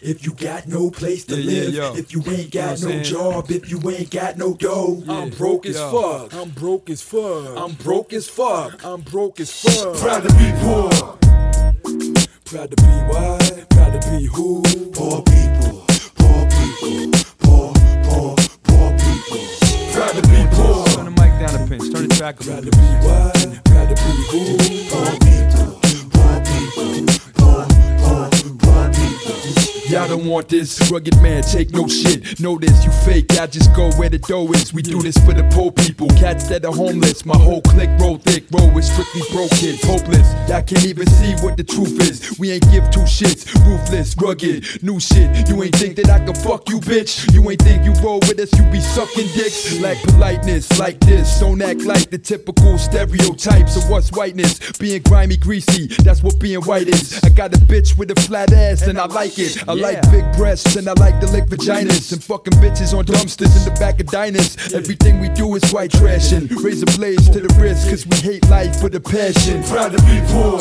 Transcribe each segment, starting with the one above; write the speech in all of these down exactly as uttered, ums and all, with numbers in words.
if you got no place to Yeah, yeah, live, yo. if you ain't got You know what no I'm saying? job, if you ain't got no dough. Yeah. I'm broke as Yo. fuck. I'm broke as fuck. I'm broke as fuck. I'm broke as fuck. Proud to be poor. Proud to be what? Proud to be who? Poor people. Poor people. Poor, poor, poor people. Proud to be poor. Turn the mic down a pinch. Turn the track up. Proud to be what? Proud to be who? Poor people. Poor people. Poor, poor, poor people. Y'all don't want this rugged man, take no shit. Know this, you fake, I just go where the dough is. We do this for the poor people, cats that are homeless. My whole clique roll thick, roll with strictly broke kids. Hopeless, y'all can't even see what the truth is. We ain't give two shits, ruthless, rugged, new shit. You ain't think that I can fuck you, bitch. You ain't think you roll with us, you be sucking dicks. Lack politeness, like this, don't act like the typical stereotypes of what's whiteness. Being grimy, greasy, that's what being white is. I got a bitch with a flat ass and I like it. I like big breasts and I like to lick vaginas and fucking bitches on dumpsters in the back of diners. Everything we do is white trash and razor blades to the wrist, cause we hate life with a passion. Proud to be poor.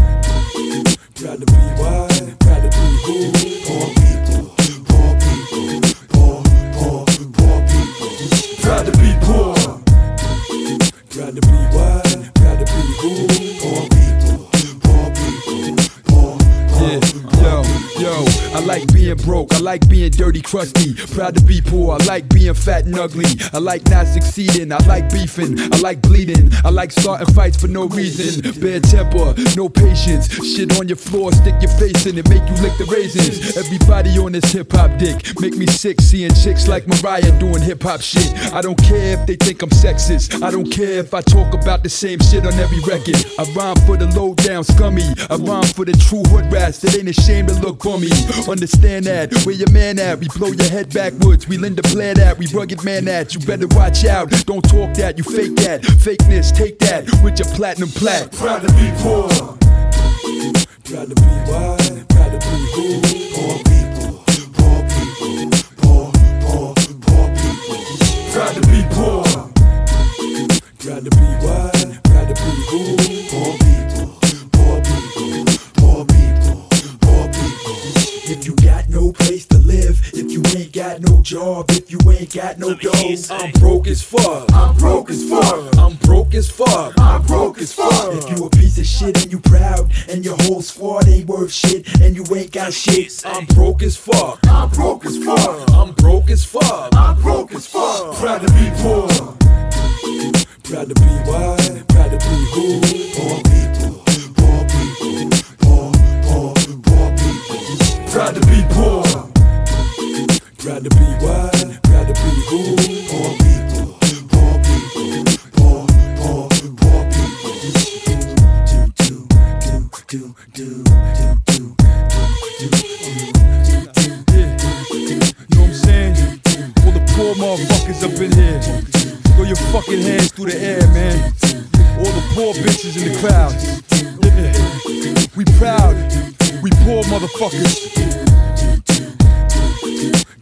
Proud to be what? Proud to be who? Poor people. Poor people. Poor, poor, poor people. Proud to be poor. Proud to be what? Proud to be who? Poor people. Poor people. Poor, poor, Yeah, yo, yo, I like being broke, I like being dirty, crusty. Proud to be poor, I like being fat and ugly. I like not succeeding, I like beefing, I like bleeding. I like starting fights for no reason. Bad temper, no patience. Shit on your floor, stick your face in it, make you lick the raisins. Everybody on this hip hop dick make me sick seeing chicks like Mariah doing hip hop shit. I don't care if they think I'm sexist, I don't care if I talk about the same shit on every record. I rhyme for the low down scummy, I rhyme for the true hood rats that ain't ashamed to look bummy. Understand that, where your man at? We blow your head backwards, we lend a play that, we rugged man at. You better watch out, don't talk that, you fake that. Fakeness, take that with your platinum plaque. proud to be poor. Proud to be what? Proud to be who? Poor people. Poor people. Poor, poor, poor people. Proud to be poor. Proud to be what? Proud to be who? Poor people. Poor people. Poor people. Poor people. If you got no place to live, if you ain't got no job, if you ain't got no dough, I'm broke as fuck. I'm broke as fuck. I'm broke as fuck. I'm broke as fuck. If you a piece of shit and you proud, and your whole squad ain't worth shit, and you ain't got shit, I'm broke as fuck. I'm broke as fuck. I'm broke as fuck. I'm broke as fuck. Proud to be poor. Proud to be what? Proud to be who? Poor people. Poor people. Poor, poor, poor people. Proud to be poor. Proud to be what? Proud to be who? Poor people. Poor people. Poor, poor, poor people. Do, do, do, do, do, do, do, do, do, do, do. You know what I'm saying? All the poor motherfuckers up in here, throw your fucking hands through the air, man. All the poor bitches in the crowd. Yeah. We proud, we poor motherfuckers.